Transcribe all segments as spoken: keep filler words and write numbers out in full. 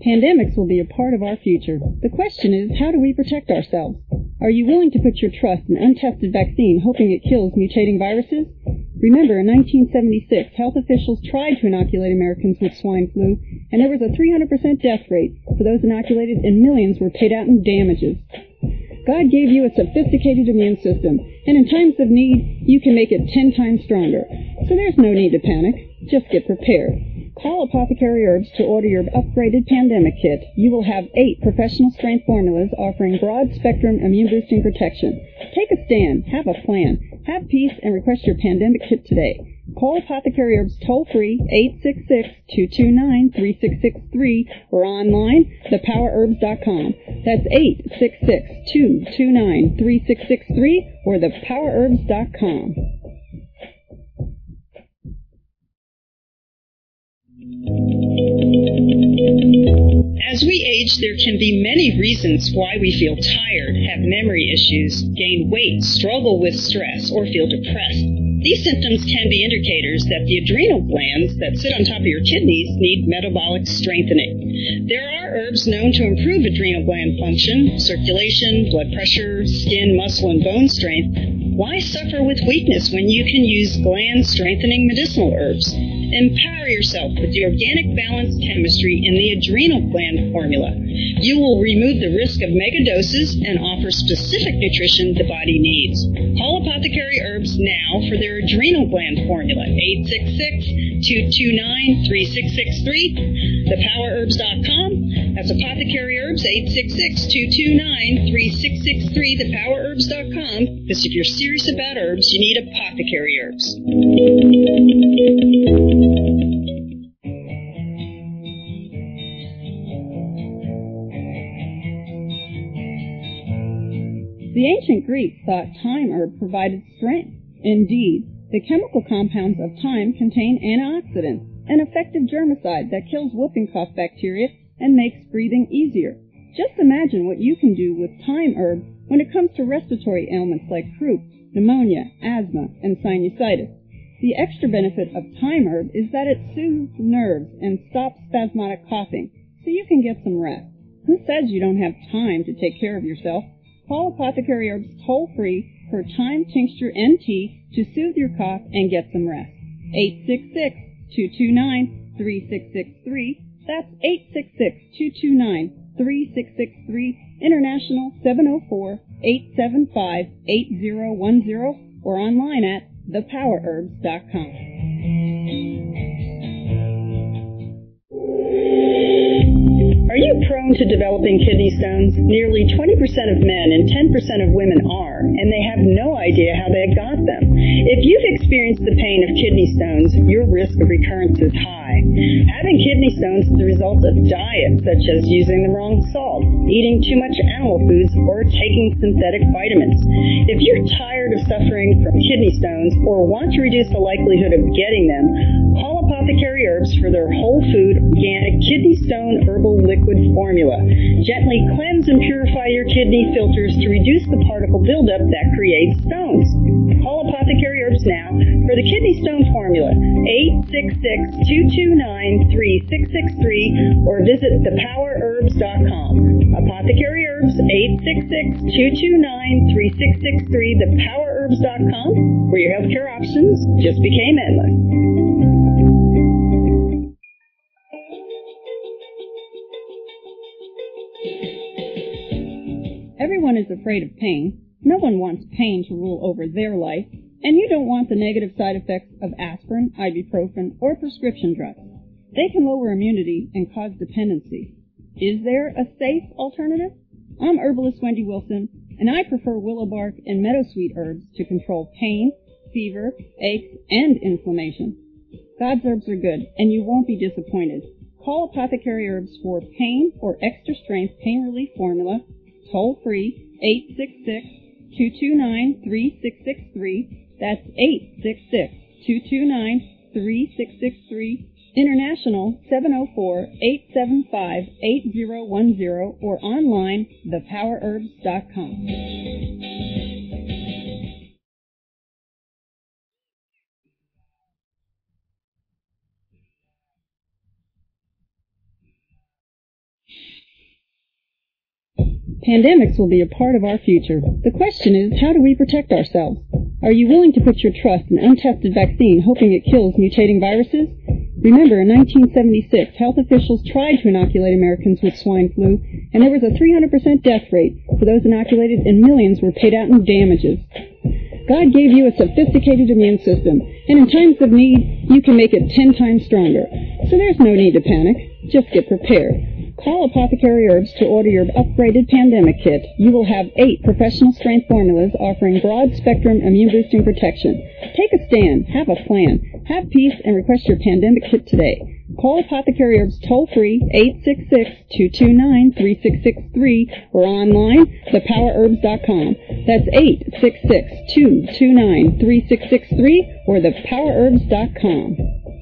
Pandemics will be a part of our future. The question is, how do we protect ourselves? Are you willing to put your trust in untested vaccine, hoping it kills mutating viruses? Remember, in nineteen seventy-six, health officials tried to inoculate Americans with swine flu, and there was a three hundred percent death rate for those inoculated, and millions were paid out in damages. God gave you a sophisticated immune system, and in times of need, you can make it ten times stronger. So there's no need to panic. Just get prepared. Call Apothecary Herbs to order your upgraded pandemic kit. You will have eight professional-strength formulas offering broad-spectrum immune-boosting protection. Take a stand. Have a plan. Have peace and request your pandemic kit today. Call Apothecary Herbs toll-free eight six six, two two nine, three six six three or online, the power herbs dot com. That's eight six six, two two nine, three six six three or the power herbs dot com. As we age, there can be many reasons why we feel tired, have memory issues, gain weight, struggle with stress, or feel depressed. These symptoms can be indicators that the adrenal glands that sit on top of your kidneys need metabolic strengthening. There are herbs known to improve adrenal gland function, circulation, blood pressure, skin, muscle, and bone strength. Why suffer with weakness when you can use gland-strengthening medicinal herbs? Empower yourself with the organic balanced chemistry in the adrenal gland formula. You will remove the risk of megadoses and offer specific nutrition the body needs. Call Apothecary Herbs now for their adrenal gland formula, eight six six, two two nine, three six six three, the power herbs dot com. That's Apothecary Herbs, eight six six, two two nine, three six six three, the power herbs dot com. Because if you're serious about herbs, you need Apothecary Herbs. The ancient Greeks thought thyme herb provided strength. Indeed, the chemical compounds of thyme contain antioxidants, an effective germicide that kills whooping cough bacteria and makes breathing easier. Just imagine what you can do with thyme herb when it comes to respiratory ailments like croup, pneumonia, asthma, and sinusitis. The extra benefit of thyme herb is that it soothes nerves and stops spasmodic coughing, so you can get some rest. Who says you don't have time to take care of yourself? Call Apothecary Herbs toll-free for thyme tincture and tea to soothe your cough and get some rest. eight six six, two two nine, three six six three. That's eight six six, two two nine, three six six three. International seven oh four, eight seven five, eight oh one oh or online at the power herbs dot com. Are you prone to developing kidney stones? Nearly twenty percent of men and ten percent of women are, and they have no idea how they got them. If you've experienced the pain of kidney stones, your risk of recurrence is high. Having kidney stones is the result of diets such as using the wrong salt, eating too much animal foods, or taking synthetic vitamins. If you're tired of suffering from kidney stones or want to reduce the likelihood of getting them, call Apothecary Herbs for their whole food, organic kidney stone herbal liquid formula. Gently cleanse and purify your kidney filters to reduce the particle buildup that creates stones. Call Apothecary Herbs now for the kidney stone formula, eight six six, two two nine, three six six three or visit the power herbs dot com. Apothecary Herbs, eight six six, two two nine, three six six three, the power herbs dot com, where your healthcare options just became endless. Everyone is afraid of pain. No one wants pain to rule over their life, and you don't want the negative side effects of aspirin, ibuprofen, or prescription drugs. They can lower immunity and cause dependency. Is there a safe alternative? I'm herbalist Wendy Wilson, and I prefer willow bark and meadowsweet herbs to control pain, fever, aches, and inflammation. God's herbs are good, and you won't be disappointed. Call Apothecary Herbs for pain or extra strength pain relief formula, toll free, eight six six, two two nine, three six six three. That's eight six six, two two nine, three six six three. International seven oh four, eight seven five, eight oh one oh or online, the power herbs dot com. Pandemics will be a part of our future. The question is, how do we protect ourselves? Are you willing to put your trust in an untested vaccine hoping it kills mutating viruses? Remember, in nineteen seventy-six, health officials tried to inoculate Americans with swine flu, and there was a three hundred percent death rate for those inoculated, and millions were paid out in damages. God gave you a sophisticated immune system, and in times of need, you can make it ten times stronger. So there's no need to panic. Just get prepared. Call Apothecary Herbs to order your upgraded pandemic kit. You will have eight professional-strength formulas offering broad-spectrum immune-boosting protection. Take a stand. Have a plan. Have peace and request your pandemic kit today. Call Apothecary Herbs toll-free eight six six, two two nine, three six six three or online, the power herbs dot com. That's eight six six, two two nine, three six six three or the power herbs dot com.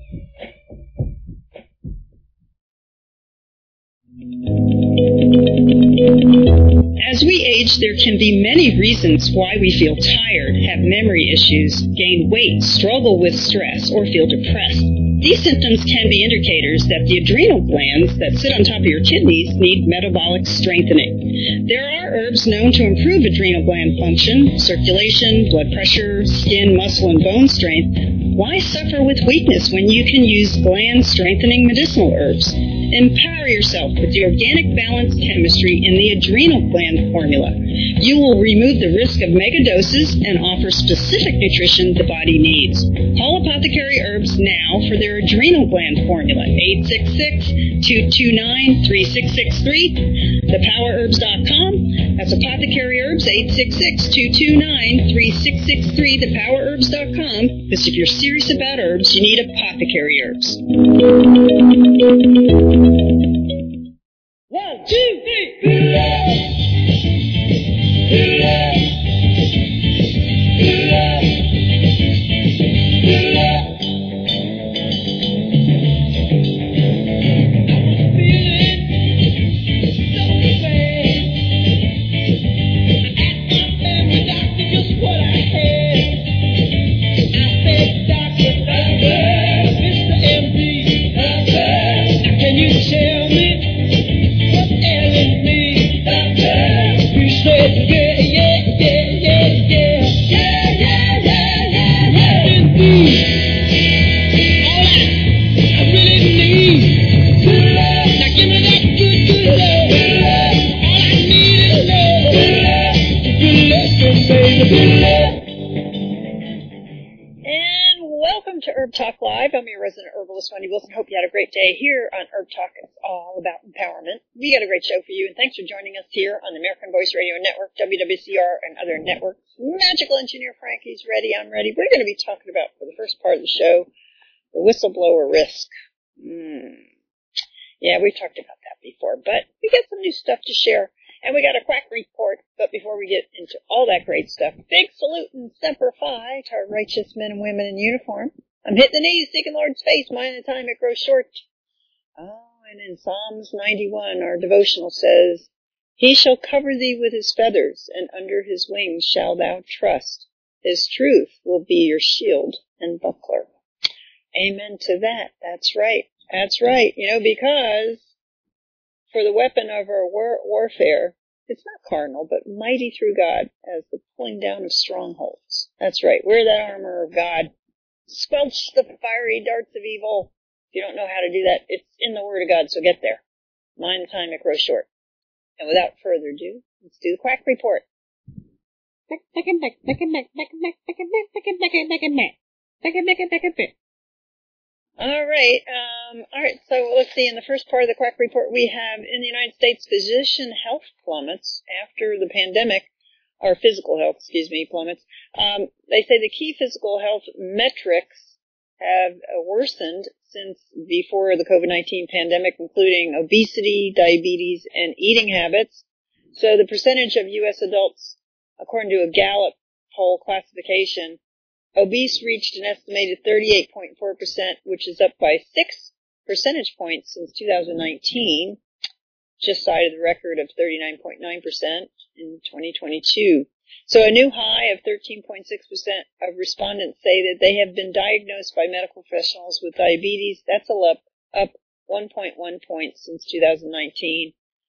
As we age, there can be many reasons why we feel tired, have memory issues, gain weight, struggle with stress, or feel depressed. These symptoms can be indicators that the adrenal glands that sit on top of your kidneys need metabolic strengthening. There are herbs known to improve adrenal gland function, circulation, blood pressure, skin, muscle, and bone strength. Why suffer with weakness when you can use gland-strengthening medicinal herbs? Empower yourself with the organic balanced chemistry in the adrenal gland formula. You will remove the risk of megadoses and offer specific nutrition the body needs. Call Apothecary Herbs now for their adrenal gland formula, eight six six, two two nine, three six six three, the power herbs dot com. That's Apothecary Herbs, eight six six, two two nine, three six six three, the power herbs dot com. Because if you're serious about herbs, you need Apothecary Herbs. One, two, three. Talk Live. I'm your resident herbalist, Wendy Wilson. Hope you had a great day here on Herb Talk. It's all about empowerment. We got a great show for you, and thanks for joining us here on the American Voice Radio Network, W W C R, and other networks. Magical Engineer Frankie's ready. I'm ready. We're going to be talking about, for the first part of the show, the whistleblower risk. Mm. Yeah, we've talked about that before, but we got some new stuff to share, and we got a quack report. But before we get into all that great stuff, big salute and semper fi to our righteous men and women in uniform. I'm hitting the knees, seeking Lord's face, mind the time it grows short. Oh, and in Psalms ninety-one, our devotional says, He shall cover thee with his feathers, and under his wings shall thou trust. His truth will be your shield and buckler. Amen to that. That's right. That's right. You know, because for the weapon of our war- warfare, it's not carnal, but mighty through God as the pulling down of strongholds. That's right. Wear that armor of God. Squelch the fiery darts of evil. If you don't know how to do that, it's in the Word of God, so get there. Mind the time it grows short. And without further ado, let's do the quack report. All right, um, all right, so let's see, in the first part of the quack report, we have in the United States, physician health plummets after the pandemic. Or physical health, excuse me, plummets. Um, they say the key physical health metrics have worsened since before the COVID nineteen pandemic, including obesity, diabetes, and eating habits. So the percentage of U S adults, according to a Gallup poll classification, obese reached an estimated thirty-eight point four percent, which is up by six percentage points since two thousand nineteen. Just side of the record of thirty-nine point nine percent in twenty twenty-two. So a new high of thirteen point six percent of respondents say that they have been diagnosed by medical professionals with diabetes. That's a up, up one point one points since two thousand nineteen.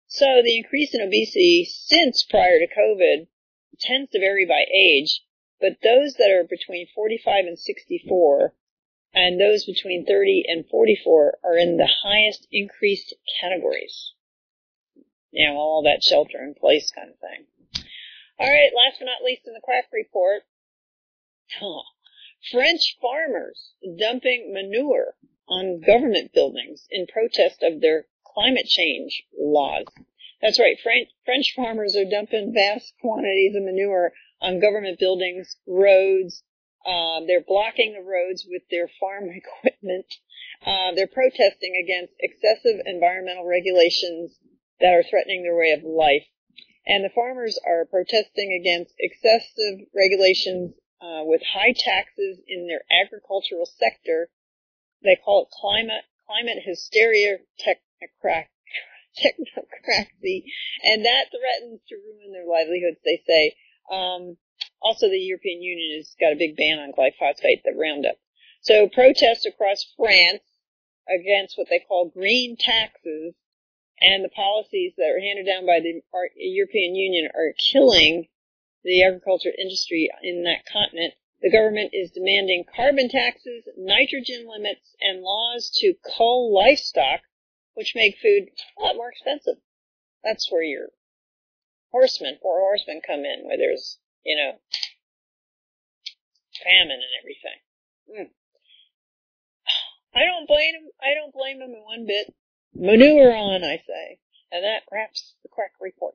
So the increase in obesity since prior to COVID tends to vary by age, but those that are between forty-five and sixty-four and those between thirty and forty-four are in the highest increased categories. You know, all that shelter in place kind of thing. All right, last but not least in the quack report, huh, French farmers dumping manure on government buildings in protest of their climate change laws. That's right, French, French farmers are dumping vast quantities of manure on government buildings, roads. Uh, they're blocking the roads with their farm equipment. Uh, they're protesting against excessive environmental regulations that are threatening their way of life. And the farmers are protesting against excessive regulations uh, with high taxes in their agricultural sector. They call it climate climate hysteria technocracy, technocracy, and that threatens to ruin their livelihoods, they say. Um, also, the European Union has got a big ban on glyphosate, the Roundup. So protests across France against what they call green taxes and the policies that are handed down by the European Union are killing the agriculture industry in that continent. The government is demanding carbon taxes, nitrogen limits, and laws to cull livestock, which make food a lot more expensive. That's where your horsemen, four horsemen come in, where there's, you know, famine and everything. Mm. I don't blame him. I don't blame him in one bit. Manure on, I say. And that wraps the quack report.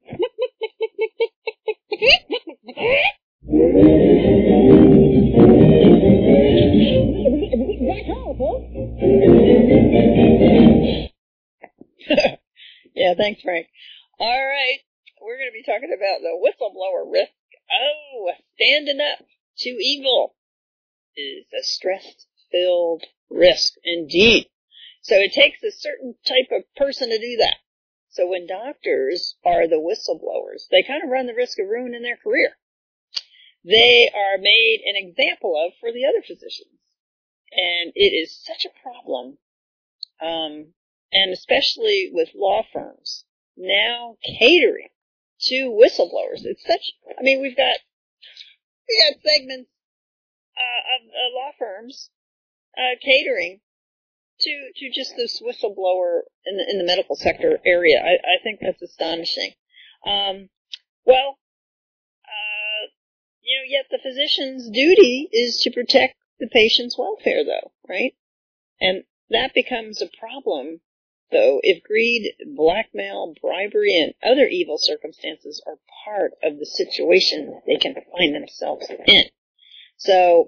Yeah, thanks, Frank. All right. We're going to be talking about the whistleblower risk. Oh, standing up to evil is a stress-filled risk indeed. So it takes a certain type of person to do that. So when doctors are the whistleblowers, they kind of run the risk of ruining their career. They are made an example of for the other physicians. And it is such a problem, um, and especially with law firms now catering to whistleblowers. It's such, I mean, we've got, we got segments uh, of uh, law firms uh, catering to to just this whistleblower in the in the medical sector area. I, I think that's astonishing. Um, well, uh, you know, yet the physician's duty is to protect the patient's welfare, though, right? And that becomes a problem, though, if greed, blackmail, bribery, and other evil circumstances are part of the situation that they can find themselves in. So,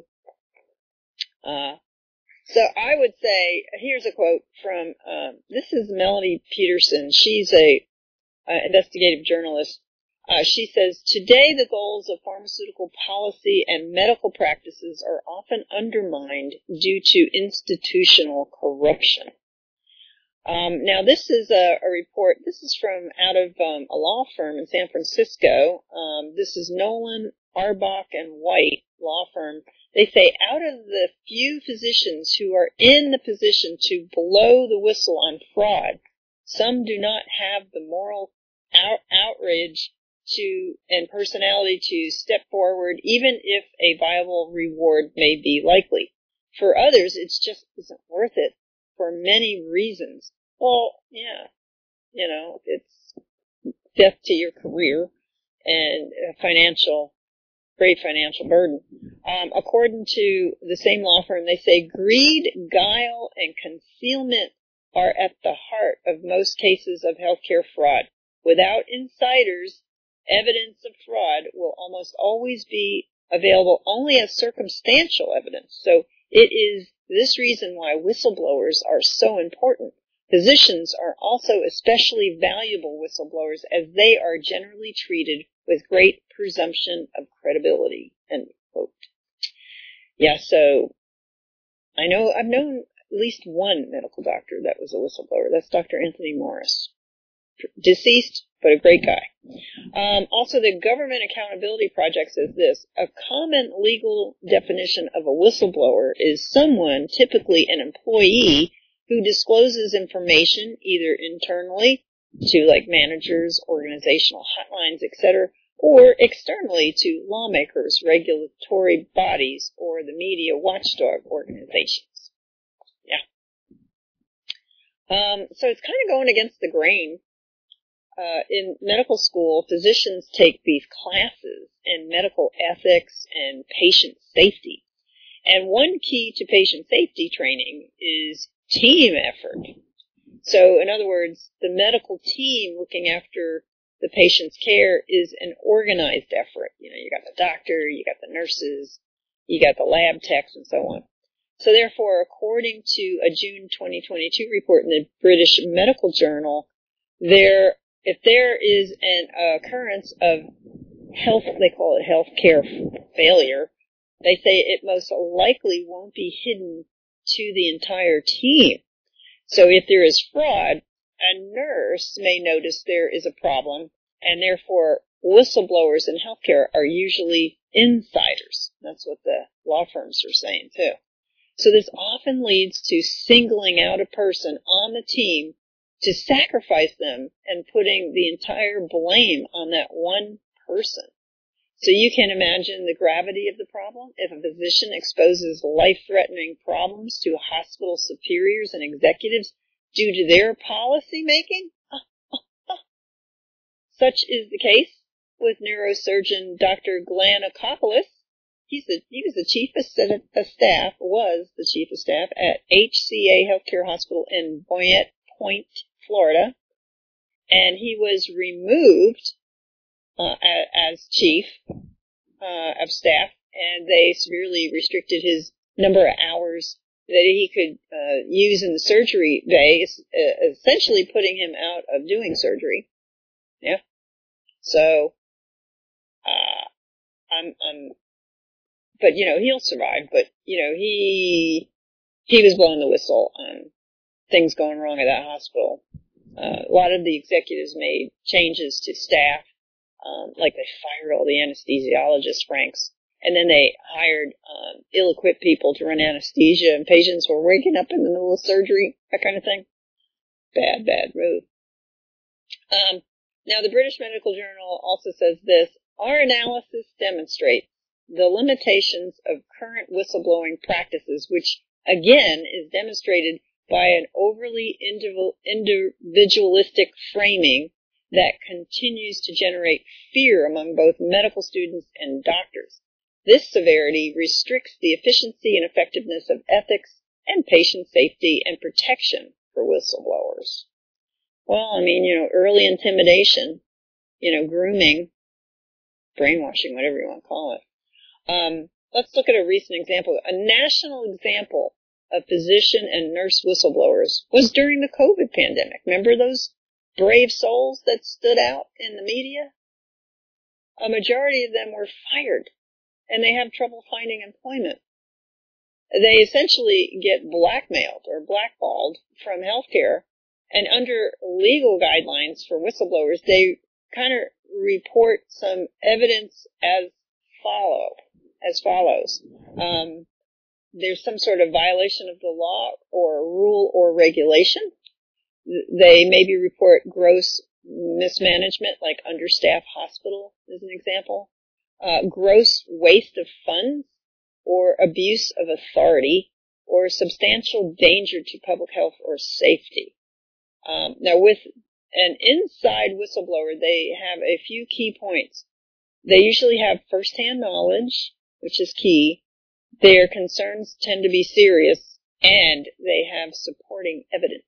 uh, So I would say, here's a quote from, um, this is Melanie Peterson. She's a, uh, investigative journalist. Uh, she says, today the goals of pharmaceutical policy and medical practices are often undermined due to institutional corruption. Um, now this is a, a report, this is from out of um, a law firm in San Francisco. Um, this is Nolan, Arbach, and White law firm. They say out of the few physicians who are in the position to blow the whistle on fraud, some do not have the moral out- outrage to and personality to step forward, even if a viable reward may be likely. For others, it just isn't worth it for many reasons. Well, yeah, you know, it's death to your career and financial great financial burden. Um, according to the same law firm, they say greed, guile, and concealment are at the heart of most cases of healthcare fraud. Without insiders, evidence of fraud will almost always be available only as circumstantial evidence. So it is this reason why whistleblowers are so important. Physicians are also especially valuable whistleblowers as they are generally treated with great presumption of credibility, end quote. Yeah, so I know, I've known at least one medical doctor that was a whistleblower. That's Doctor Anthony Morris. Deceased, but a great guy. Um, also, the Government Accountability Project says this, a common legal definition of a whistleblower is someone, typically an employee, who discloses information either internally to like managers, organizational hotlines, et cetera, or externally to lawmakers, regulatory bodies, or the media watchdog organizations. Yeah. Um, so it's kind of going against the grain. Uh, in medical school, physicians take these classes in medical ethics and patient safety. And one key to patient safety training is team effort. So, in other words, the medical team looking after the patient's care is an organized effort. You know, you got the doctor, you got the nurses, you got the lab techs, and so on. So, therefore, according to a June twenty twenty-two report in the British Medical Journal, there, if there is an occurrence of health, they call it healthcare failure, they say it most likely won't be hidden to the entire team. So if there is fraud, a nurse may notice there is a problem, and therefore whistleblowers in healthcare are usually insiders. That's what the law firms are saying too. So this often leads to singling out a person on the team to sacrifice them and putting the entire blame on that one person. So you can imagine the gravity of the problem if a physician exposes life-threatening problems to hospital superiors and executives due to their policy making. Such is the case with neurosurgeon Doctor Glenn Akopoulos. He's the, he was the chief of staff, was the chief of staff at H C A Healthcare Hospital in Boynton Point, Florida, and he was removed Uh, as chief uh, of staff, and they severely restricted his number of hours that he could uh, use in the surgery bay, uh, essentially putting him out of doing surgery. Yeah. So, uh, I'm, I'm, but you know, he'll survive. But you know, he he was blowing the whistle on things going wrong at that hospital. Uh, a lot of the executives made changes to staff. Um, like they fired all the anesthesiologists, Franks, and then they hired um, ill-equipped people to run anesthesia, and patients were waking up in the middle of surgery, that kind of thing. Bad, bad move. Um, now, the British Medical Journal also says this: our analysis demonstrates the limitations of current whistleblowing practices, which, again, is demonstrated by an overly individualistic framing that continues to generate fear among both medical students and doctors. This severity restricts the efficiency and effectiveness of ethics and patient safety and protection for whistleblowers. Well, I mean, you know, early intimidation, you know, grooming, brainwashing, whatever you want to call it. Um, let's look at a recent example. A national example of physician and nurse whistleblowers was during the COVID pandemic. Remember those brave souls that stood out in the media? A majority of them were fired, and they have trouble finding employment. They essentially get blackmailed or blackballed from healthcare, and under legal guidelines for whistleblowers, they kind of report some evidence as follow, as follows. Um, there's some sort of violation of the law or rule or regulation. They maybe report gross mismanagement, like understaffed hospital is an example, uh, gross waste of funds, or abuse of authority, or substantial danger to public health or safety. Um, now, with an inside whistleblower, they have a few key points. They usually have firsthand knowledge, which is key. Their concerns tend to be serious, and they have supporting evidence.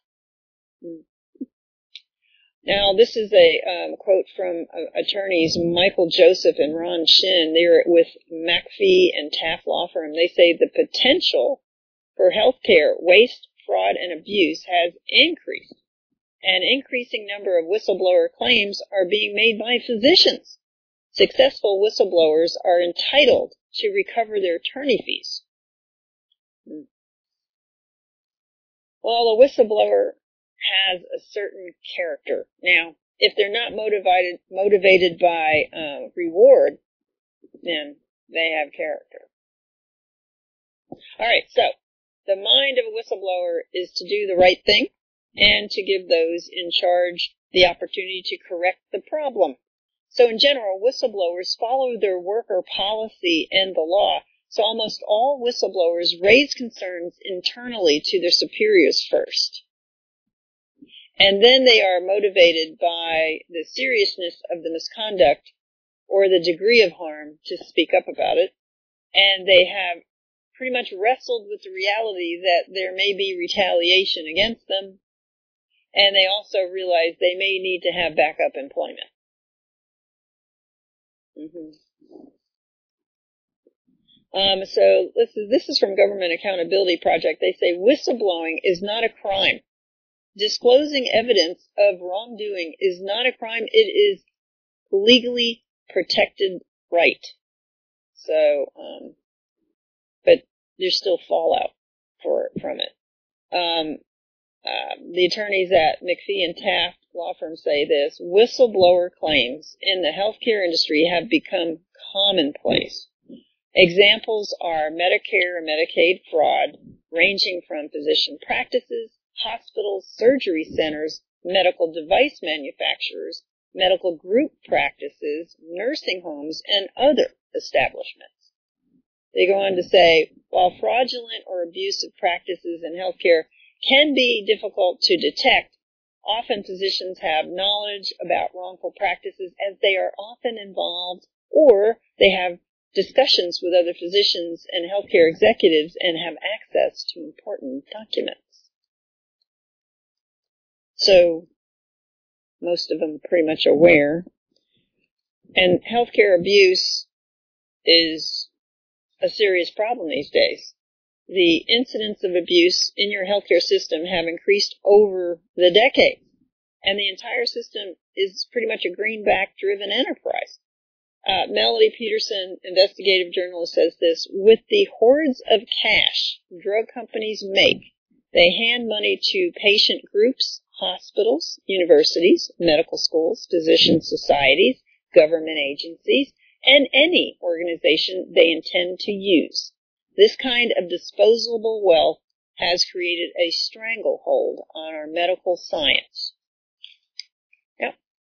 Now, this is a um, quote from uh, attorneys Michael Joseph and Ron Shin. They're with McAfee and Taft Law Firm. They say the potential for healthcare waste, fraud, and abuse has increased. An increasing number of whistleblower claims are being made by physicians. Successful whistleblowers are entitled to recover their attorney fees. Well, a whistleblower has a certain character. Now, if they're not motivated motivated by uh, reward, then they have character. All right, so the mind of a whistleblower is to do the right thing and to give those in charge the opportunity to correct the problem. So in general, whistleblowers follow their worker policy and the law. So almost all whistleblowers raise concerns internally to their superiors first. And then they are motivated by the seriousness of the misconduct or the degree of harm to speak up about it. And they have pretty much wrestled with the reality that there may be retaliation against them. And they also realize they may need to have backup employment. Mm-hmm. Um, so this is, this is from Government Accountability Project. They say whistleblowing is not a crime. Disclosing evidence of wrongdoing is not a crime. It is legally protected right. So, um, but there's still fallout for from it. Um, uh, the attorneys at McPhee and Taft law firm say this: whistleblower claims in the healthcare industry have become commonplace. Examples are Medicare and Medicaid fraud, ranging from physician practices, hospitals, surgery centers, medical device manufacturers, medical group practices, nursing homes, and other establishments. They go on to say, while fraudulent or abusive practices in healthcare can be difficult to detect, often physicians have knowledge about wrongful practices as they are often involved, or they have discussions with other physicians and healthcare executives and have access to important documents. So, most of them are pretty much aware. And healthcare abuse is a serious problem these days. The incidents of abuse in your healthcare system have increased over the decades, and the entire system is pretty much a greenback-driven enterprise. Uh, Melody Peterson, investigative journalist, says this: with the hordes of cash drug companies make, they hand money to patient groups, hospitals, universities, medical schools, physician societies, government agencies, and any organization they intend to use. This kind of disposable wealth has created a stranglehold on our medical science. Yep.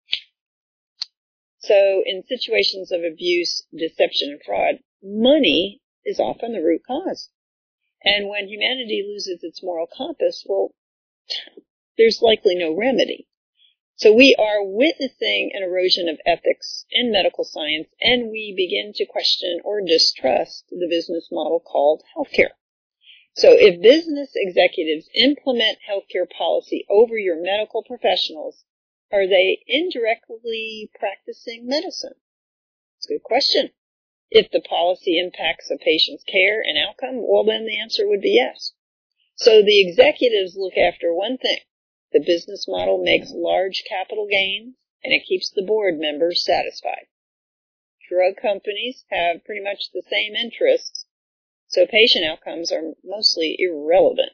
So in situations of abuse, deception, and fraud, money is often the root cause. And when humanity loses its moral compass, well, there's likely no remedy. So we are witnessing an erosion of ethics in medical science, and we begin to question or distrust the business model called healthcare. So if business executives implement healthcare policy over your medical professionals, are they indirectly practicing medicine? It's a good question. If the policy impacts a patient's care and outcome, well, then the answer would be yes. So the executives look after one thing. The business model makes large capital gains, and it keeps the board members satisfied. Drug companies have pretty much the same interests, so patient outcomes are mostly irrelevant.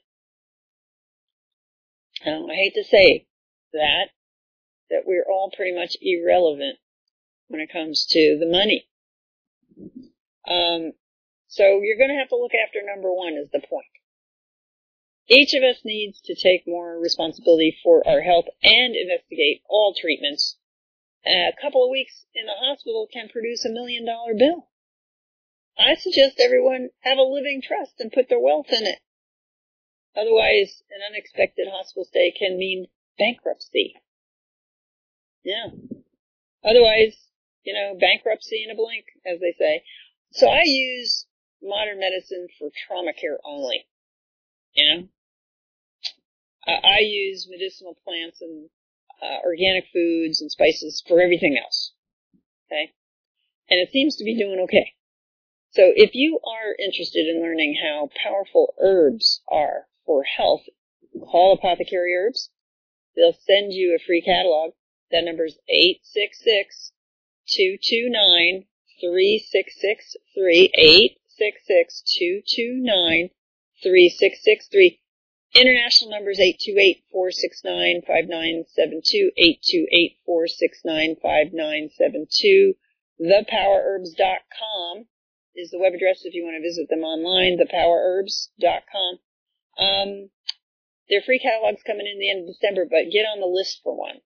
Now, I hate to say that, that we're all pretty much irrelevant when it comes to the money. Um, so you're going to have to look after number one is the point. Each of us needs to take more responsibility for our health and investigate all treatments. A couple of weeks in the hospital can produce a million dollar bill. I suggest everyone have a living trust and put their wealth in it. Otherwise, an unexpected hospital stay can mean bankruptcy. Yeah. Otherwise, you know, bankruptcy in a blink, as they say. So I use modern medicine for trauma care only. You know? I use medicinal plants and uh, organic foods and spices for everything else. Okay? And it seems to be doing okay. So if you are interested in learning how powerful herbs are for health, call Apothecary Herbs. They'll send you a free catalog. That number is eight six six, two two nine, three six six three, eight six six, two two nine, three six six three. International number is eight two eight, four six nine, five nine seven two, eight two eight, four six nine, five nine seven two. the power herbs dot com is the web address if you want to visit them online, the power herbs dot com. Um, their free catalog's coming in the end of December, but get on the list for one.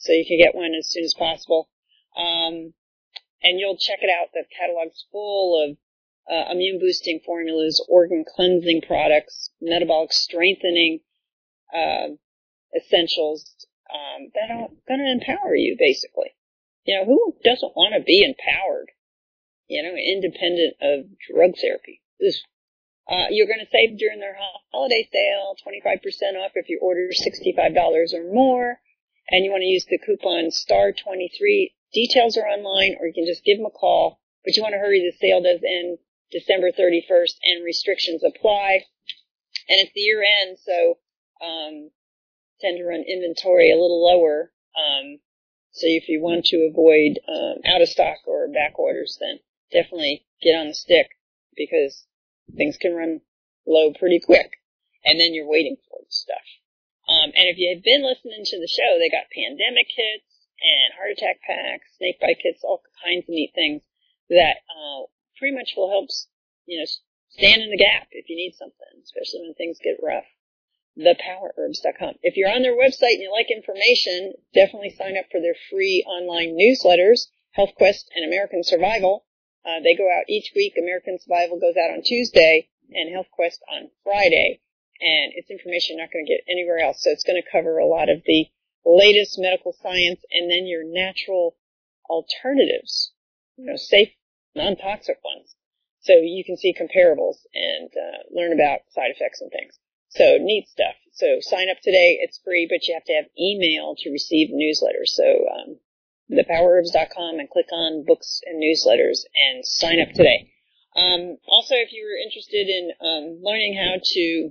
so you can get one as soon as possible. Um, and you'll check it out. The catalog's full of uh, immune-boosting formulas, organ-cleansing products, metabolic strengthening uh, essentials um, that are going to empower you, basically. You know, who doesn't want to be empowered, you know, independent of drug therapy? Uh, you're going to save during their holiday sale, twenty-five percent off if you order sixty-five dollars or more, and you want to use the coupon star twenty-three. Details are online, or you can just give them a call, but you want to hurry. The sale does end December thirty-first, and restrictions apply. And it's the year end, so um, tend to run inventory a little lower. Um, so if you want to avoid um, out of stock or back orders, then definitely get on the stick, because things can run low pretty quick, and then you're waiting for the stuff. Um, and if you have been listening to the show, they got pandemic kits and heart attack packs, snake bite kits, all kinds of neat things that uh, pretty much will help, you know, stand in the gap if you need something, especially when things get rough. the power herbs dot com. If you're on their website and you like information, definitely sign up for their free online newsletters, Health Quest and American Survival. Uh, they go out each week. American Survival goes out on Tuesday and Health Quest on Friday. And it's information you're not going to get anywhere else. So it's going to cover a lot of the latest medical science and then your natural alternatives, you know, safe, non-toxic ones. So you can see comparables and uh, learn about side effects and things. So neat stuff. So sign up today. It's free, but you have to have email to receive newsletters. So um, the power herbs dot com and click on books and newsletters and sign up today. Um, also, if you're interested in um, learning how to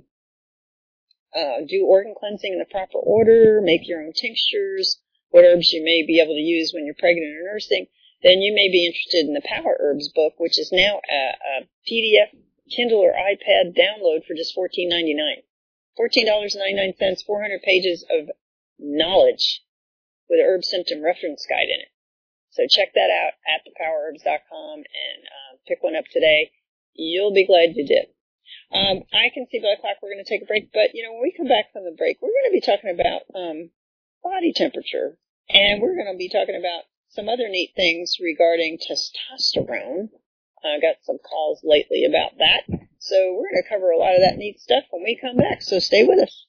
uh, do organ cleansing in the proper order, make your own tinctures, what herbs you may be able to use when you're pregnant or nursing, then you may be interested in the Power Herbs book, which is now a, a P D F, Kindle, or iPad download for just fourteen ninety-nine. fourteen ninety-nine, four hundred pages of knowledge with an herb symptom reference guide in it. So check that out at the power herbs dot com and uh, pick one up today. You'll be glad you did. Um, I can see by the clock we're going to take a break, but, you know, when we come back from the break, we're going to be talking about um, body temperature, and we're going to be talking about some other neat things regarding testosterone. I uh, got some calls lately about that. So we're going to cover a lot of that neat stuff when we come back. So stay with us.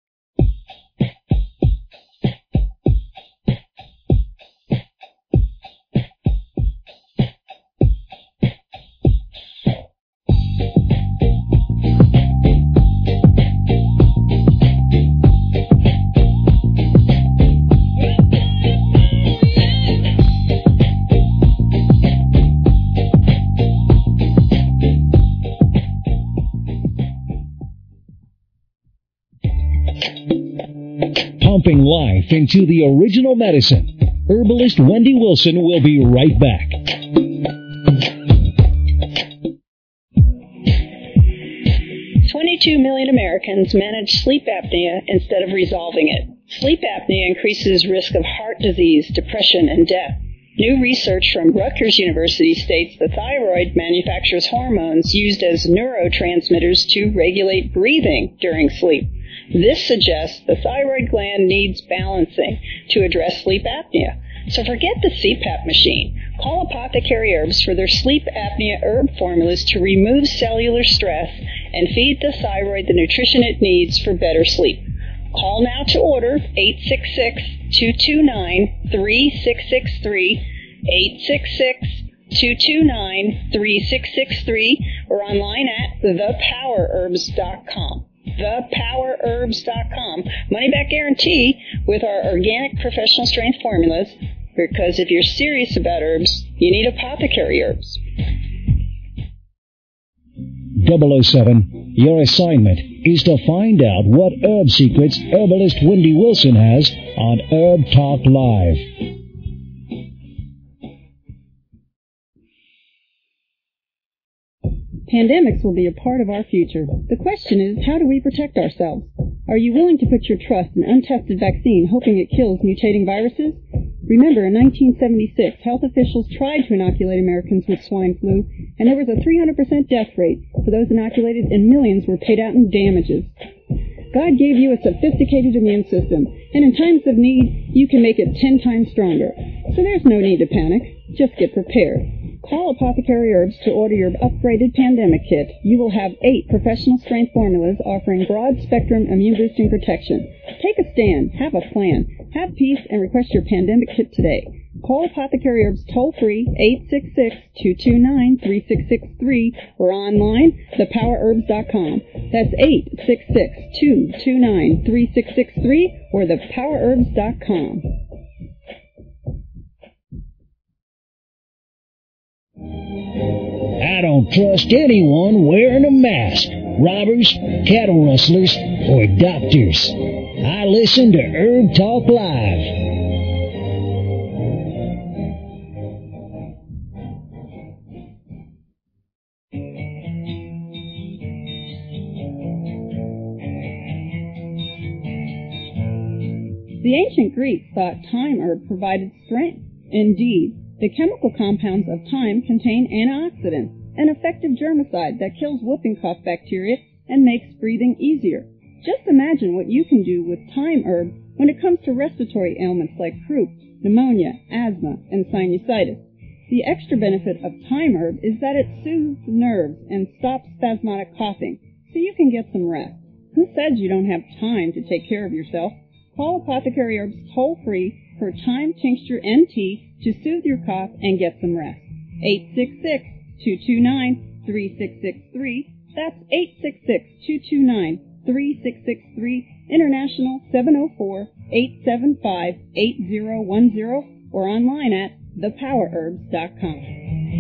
Pumping life into the original medicine. Herbalist Wendy Wilson will be right back. twenty-two million Americans manage sleep apnea instead of resolving it. Sleep apnea increases risk of heart disease, depression, and death. New research from Rutgers University states the thyroid manufactures hormones used as neurotransmitters to regulate breathing during sleep. This suggests the thyroid gland needs balancing to address sleep apnea. So forget the C PAP machine. Call Apothecary Herbs for their sleep apnea herb formulas to remove cellular stress and feed the thyroid the nutrition it needs for better sleep. Call now to order eight six six, two two nine, three six six three, eight six six, two two nine, three six six three, or online at the power herbs dot com. the power herbs dot com. Money back guarantee with our organic professional strength formulas, because if you're serious about herbs, you need Apothecary Herbs. double oh seven, your assignment is to find out what herb secrets herbalist Wendy Wilson has on Herb Talk Live. Pandemics will be a part of our future. The question is, how do we protect ourselves? Are you willing to put your trust in untested vaccine, hoping it kills mutating viruses? Remember, in nineteen seventy-six, health officials tried to inoculate Americans with swine flu, and there was a three hundred percent death rate for those inoculated, and millions were paid out in damages. God gave you a sophisticated immune system, and in times of need, you can make it ten times stronger. So there's no need to panic. Just get prepared. Call Apothecary Herbs to order your upgraded pandemic kit. You will have eight professional strength formulas offering broad-spectrum immune-boosting protection. Take a stand. Have a plan. Have peace and request your pandemic kit today. Call Apothecary Herbs toll-free eight six six, two two nine, three six six three or online, the power herbs dot com. That's eight six six, two two nine, three six six three or the power herbs dot com. I don't trust anyone wearing a mask. Robbers, cattle rustlers, or doctors. I listen to Herb Talk Live. The ancient Greeks thought thyme herb provided strength. Indeed, the chemical compounds of thyme contain antioxidants, an effective germicide that kills whooping cough bacteria and makes breathing easier. Just imagine what you can do with thyme herb when it comes to respiratory ailments like croup, pneumonia, asthma, and sinusitis. The extra benefit of thyme herb is that it soothes nerves and stops spasmodic coughing, so you can get some rest. Who says you don't have time to take care of yourself? Call Apothecary Herbs toll-free for thyme tincture and tea to soothe your cough and get some rest. eight six six, two two nine, three six six three. That's eight six six, two two nine, three six six three. International seven oh four, eight seven five, eight oh one oh or online at the power herbs dot com.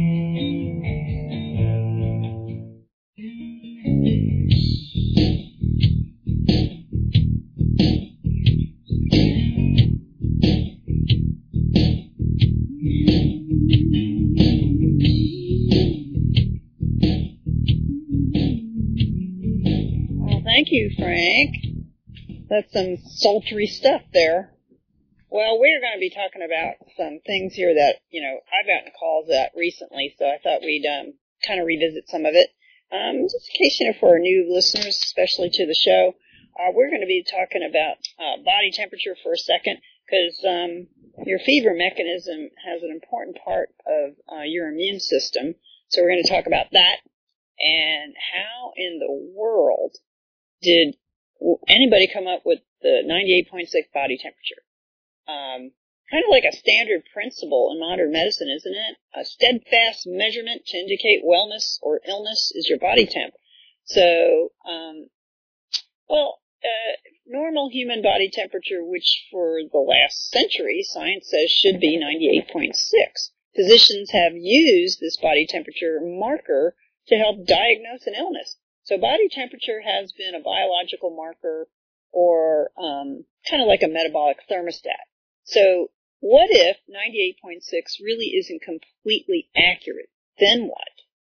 Thank you, Frank. That's some sultry stuff there. Well, we're going to be talking about some things here that, you know, I've gotten calls at recently, so I thought we'd um, kind of revisit some of it. Um, just in case, you know, for our new listeners, especially to the show, uh, we're going to be talking about uh, body temperature for a second, because um, your fever mechanism has an important part of uh, your immune system. So we're going to talk about that and how in the world did anybody come up with the ninety-eight point six body temperature? Um, kind of like a standard principle in modern medicine, isn't it? A steadfast measurement to indicate wellness or illness is your body temp. So, um, well, uh, normal human body temperature, which for the last century science says should be ninety-eight point six. Physicians have used this body temperature marker to help diagnose an illness. So body temperature has been a biological marker or um, kind of like a metabolic thermostat. So what if ninety-eight point six really isn't completely accurate? Then what?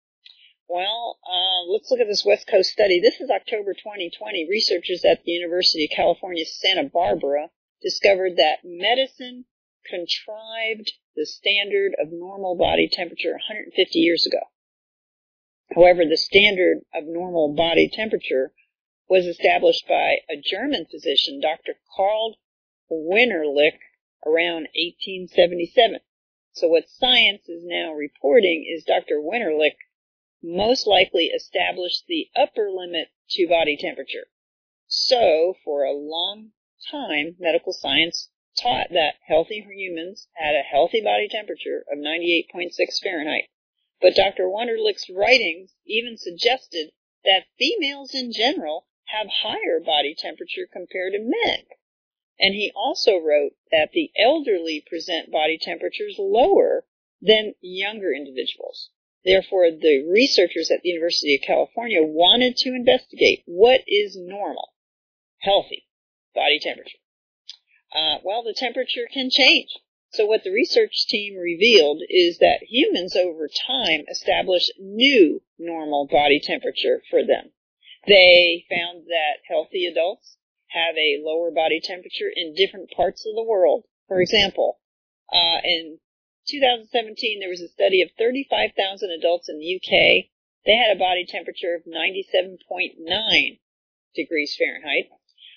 Well, uh, let's look at this West Coast study. This is October twenty twenty. Researchers at the University of California, Santa Barbara discovered that medicine contrived the standard of normal body temperature one hundred fifty years ago. However, the standard of normal body temperature was established by a German physician, Doctor Karl Wunderlich, around eighteen seventy-seven. So what science is now reporting is Doctor Wunderlich most likely established the upper limit to body temperature. So, for a long time, medical science taught that healthy humans had a healthy body temperature of ninety-eight point six Fahrenheit. But Doctor Wunderlich's writings even suggested that females in general have higher body temperature compared to men. And he also wrote that the elderly present body temperatures lower than younger individuals. Therefore, the researchers at the University of California wanted to investigate what is normal, healthy body temperature. Uh, well, the temperature can change. So what the research team revealed is that humans over time established new normal body temperature for them. They found that healthy adults have a lower body temperature in different parts of the world. For example, uh, in two thousand seventeen, there was a study of thirty-five thousand adults in the U K. They had a body temperature of ninety-seven point nine degrees Fahrenheit.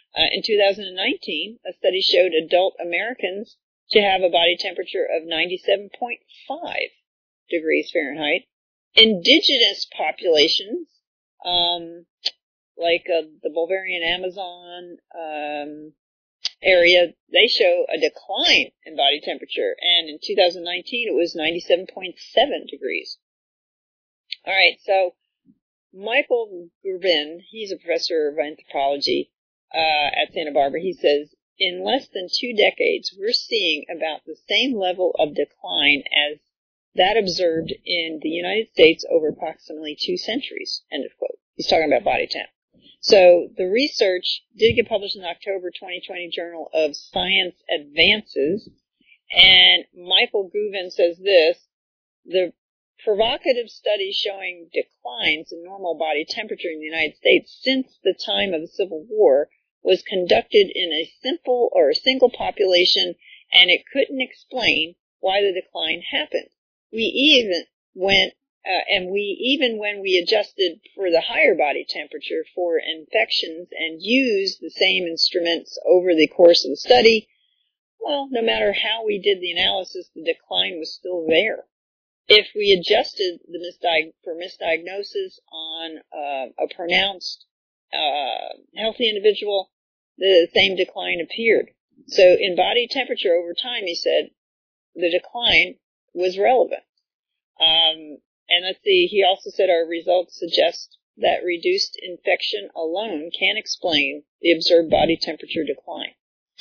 Uh, in two thousand nineteen, a study showed adult Americans to have a body temperature of ninety-seven point five degrees Fahrenheit. Indigenous populations, um, like uh, the Bulgarian Amazon um, area, they show a decline in body temperature, and in two thousand nineteen it was ninety-seven point seven degrees. All right, so Michael Gurvin, he's a professor of anthropology uh, at Santa Barbara. He says, in less than two decades, we're seeing about the same level of decline as that observed in the United States over approximately two centuries, end of quote. He's talking about body temp. So the research did get published in the October twenty twenty Journal of Science Advances, and Michael Gurvin says this, the provocative study showing declines in normal body temperature in the United States since the time of the Civil War was conducted in a simple or a single population, and it couldn't explain why the decline happened. We even went, uh, and we even when we adjusted for the higher body temperature for infections and used the same instruments over the course of the study, well, no matter how we did the analysis, the decline was still there. If we adjusted the misdiag- for misdiagnosis on uh, a pronounced uh, healthy individual, the same decline appeared. So in body temperature over time, he said, the decline was relevant. Um, and let's see, he also said our results suggest that reduced infection alone can explain the observed body temperature decline.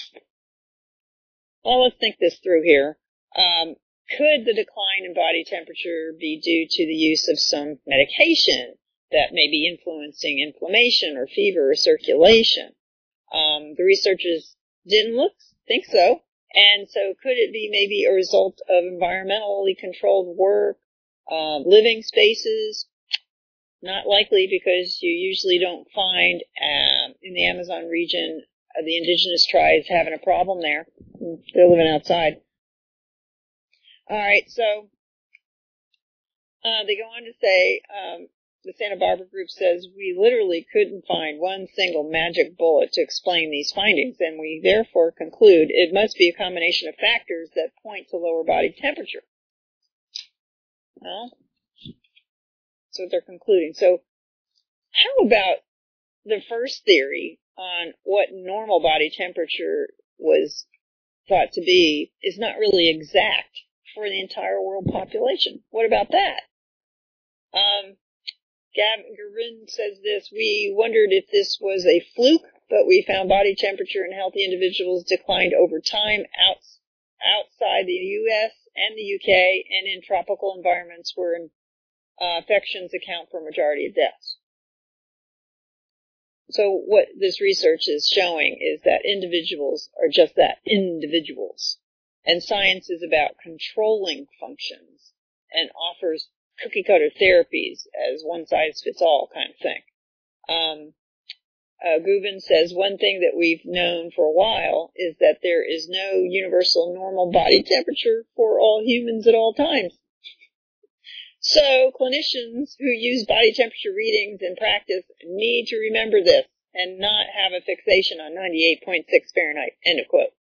Well, let's think this through here. Um, could the decline in body temperature be due to the use of some medication that may be influencing inflammation or fever or circulation? Um, the researchers didn't look, think so. And so could it be maybe a result of environmentally controlled work, uh, living spaces? Not likely, because you usually don't find um, in the Amazon region uh, the indigenous tribes having a problem there. They're living outside. All right, so uh, they go on to say, um, the Santa Barbara group says, we literally couldn't find one single magic bullet to explain these findings, and we therefore conclude it must be a combination of factors that point to lower body temperature. Well, that's what they're concluding. So how about the first theory on what normal body temperature was thought to be is not really exact for the entire world population? What about that? Um, Gavin Gurvin says this, we wondered if this was a fluke, but we found body temperature in healthy individuals declined over time out, outside the U S and the U K and in tropical environments where uh, infections account for a majority of deaths. So what this research is showing is that individuals are just that, individuals. And science is about controlling functions and offers cookie-cutter therapies as one-size-fits-all kind of thing. Um, uh, Gurvin says one thing that we've known for a while is that there is no universal normal body temperature for all humans at all times. So clinicians who use body temperature readings in practice need to remember this and not have a fixation on ninety-eight point six Fahrenheit, end of quote.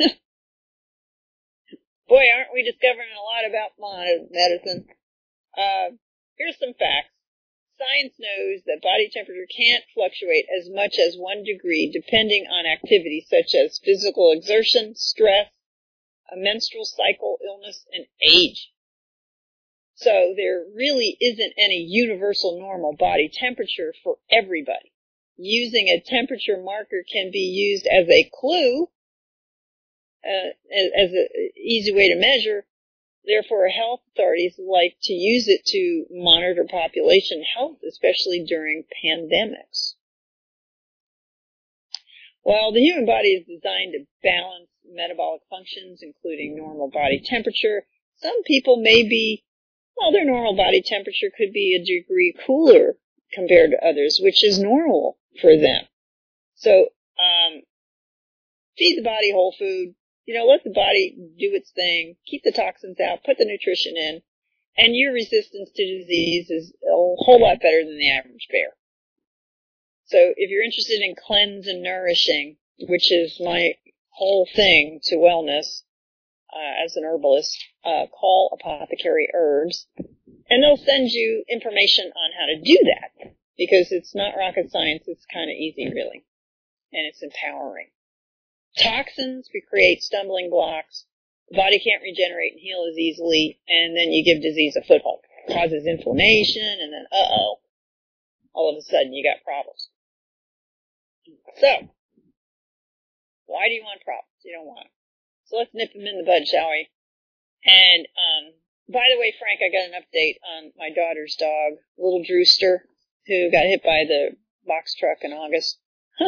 Boy, aren't we discovering a lot about medicine. Uh, here's some facts. Science knows that body temperature can't fluctuate as much as one degree depending on activities such as physical exertion, stress, a menstrual cycle, illness, and age. So there really isn't any universal normal body temperature for everybody. Using a temperature marker can be used as a clue, uh, as an easy way to measure. Therefore, health authorities like to use it to monitor population health, especially during pandemics. While the human body is designed to balance metabolic functions, including normal body temperature, some people may be, well, their normal body temperature could be a degree cooler compared to others, which is normal for them. So, um, feed the body whole food. You know, let the body do its thing, keep the toxins out, put the nutrition in, and your resistance to disease is a whole lot better than the average bear. So if you're interested in cleanse and nourishing, which is my whole thing to wellness uh, as an herbalist, uh, call Apothecary Herbs, and they'll send you information on how to do that, because it's not rocket science. It's kind of easy, really, and it's empowering. Toxins create stumbling blocks. The body can't regenerate and heal as easily, and then you give disease a foothold. It causes inflammation, and then, uh-oh, all of a sudden you got problems. So, why do you want problems? You don't want them. So let's nip them in the bud, shall we? And, um, by the way, Frank, I got an update on my daughter's dog, little Drewster, who got hit by the box truck in August.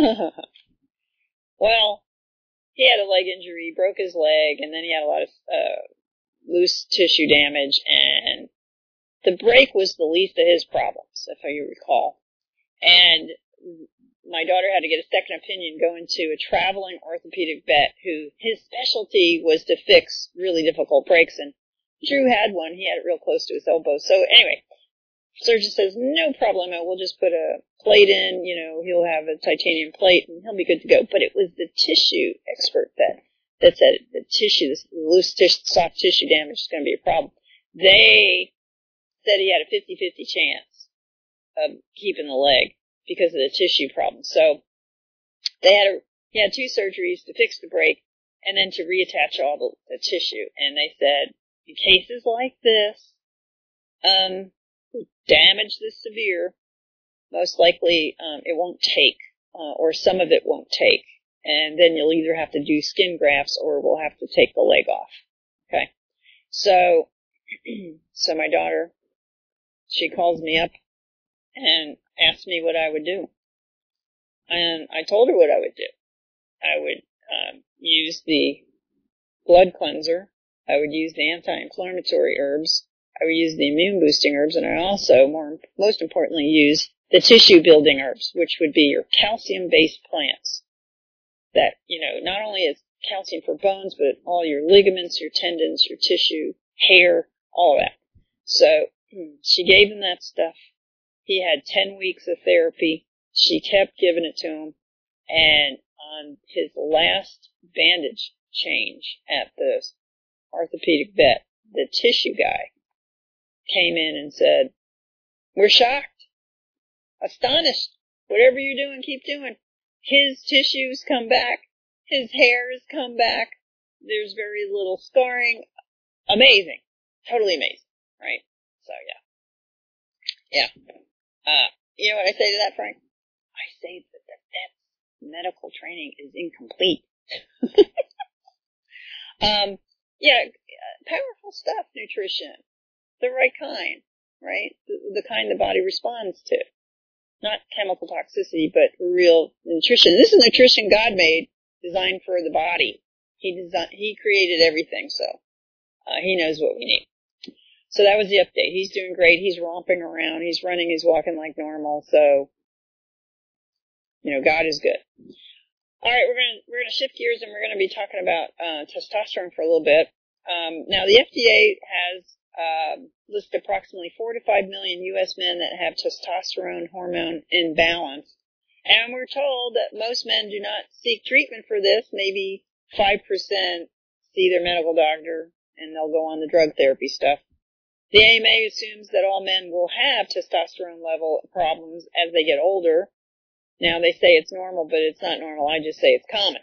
Well, he had a leg injury, broke his leg, and then he had a lot of uh, loose tissue damage, and the break was the least of his problems, if you recall. And my daughter had to get a second opinion going to a traveling orthopedic vet who his specialty was to fix really difficult breaks, and Drew had one. He had it real close to his elbow. So anyway, surgeon says, no problem, we'll just put a plate in, you know, he'll have a titanium plate and he'll be good to go. But it was the tissue expert that, that said the tissue, this loose tissue, soft tissue damage is going to be a problem. They said he had a fifty-fifty chance of keeping the leg because of the tissue problem. So they had a, he had two surgeries to fix the break and then to reattach all the, the tissue. And they said, in cases like this, um, damage this severe, most likely um, it won't take, uh, or some of it won't take. And then you'll either have to do skin grafts or we'll have to take the leg off. Okay? So, so my daughter, she calls me up and asked me what I would do. And I told her what I would do. I would um, use the blood cleanser. I would use the anti-inflammatory herbs. I would use the immune-boosting herbs, and I also, more most importantly, use the tissue-building herbs, which would be your calcium-based plants. That, you know, not only is calcium for bones, but all your ligaments, your tendons, your tissue, hair, all of that. So she gave him that stuff. He had ten weeks of therapy. She kept giving it to him, and on his last bandage change at the orthopedic vet, the tissue guy came in and said, we're shocked, astonished. Whatever you're doing, keep doing. His tissues come back. His hairs come back. There's very little scarring. Amazing. Totally amazing. Right? So, yeah. Yeah. Uh, you know what I say to that, Frank? I say that the vet's medical training is incomplete. um, yeah, powerful stuff, nutrition. The right kind, right? The, the kind the body responds to. Not chemical toxicity, but real nutrition. This is nutrition God made, designed for the body. He designed, He created everything, so uh, He knows what we need. So that was the update. He's doing great. He's romping around. He's running. He's walking like normal. So, you know, God is good. All right, we're gonna we're gonna shift gears and we're gonna be talking about uh, testosterone for a little bit. Um, now, the F D A has uh, listed approximately four to five million U S men that have testosterone hormone imbalance, and we're told that most men do not seek treatment for this. Maybe five percent see their medical doctor and they'll go on the drug therapy stuff. The A M A assumes that all men will have testosterone level problems as they get older. Now, they say it's normal, but it's not normal. I just say it's common.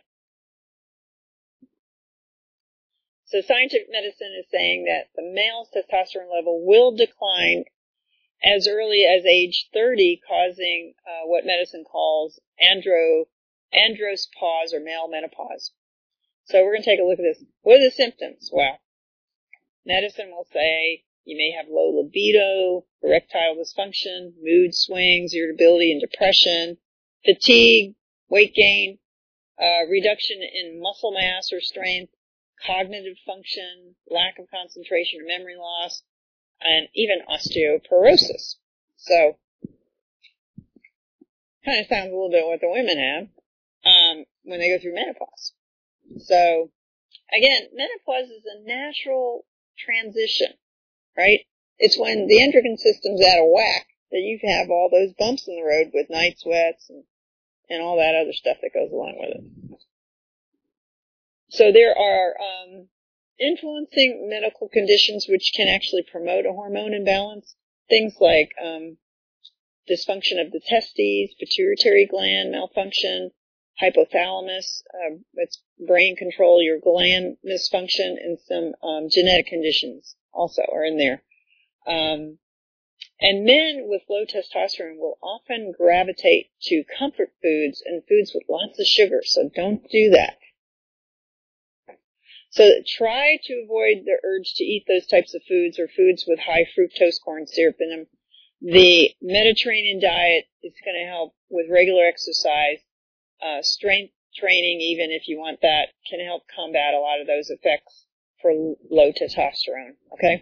So scientific medicine is saying that the male's testosterone level will decline as early as age thirty, causing uh, what medicine calls andro, andropause or male menopause. So we're going to take a look at this. What are the symptoms? Well, medicine will say you may have low libido, erectile dysfunction, mood swings, irritability and depression, fatigue, weight gain, uh, reduction in muscle mass or strength, cognitive function, lack of concentration or memory loss, and even osteoporosis. So, kind of sounds a little bit what the women have um, when they go through menopause. So, again, menopause is a natural transition, right? It's when the endocrine system's out of whack that you have all those bumps in the road with night sweats and, and all that other stuff that goes along with it. So there are um, influencing medical conditions which can actually promote a hormone imbalance. Things like um, dysfunction of the testes, pituitary gland malfunction, hypothalamus, uh, it's brain control, your gland misfunction, and some um, genetic conditions also are in there. Um, and men with low testosterone will often gravitate to comfort foods and foods with lots of sugar, so don't do that. So try to avoid the urge to eat those types of foods or foods with high fructose corn syrup in them. The Mediterranean diet is going to help with regular exercise. Uh, strength training, even if you want that, can help combat a lot of those effects for low testosterone, okay?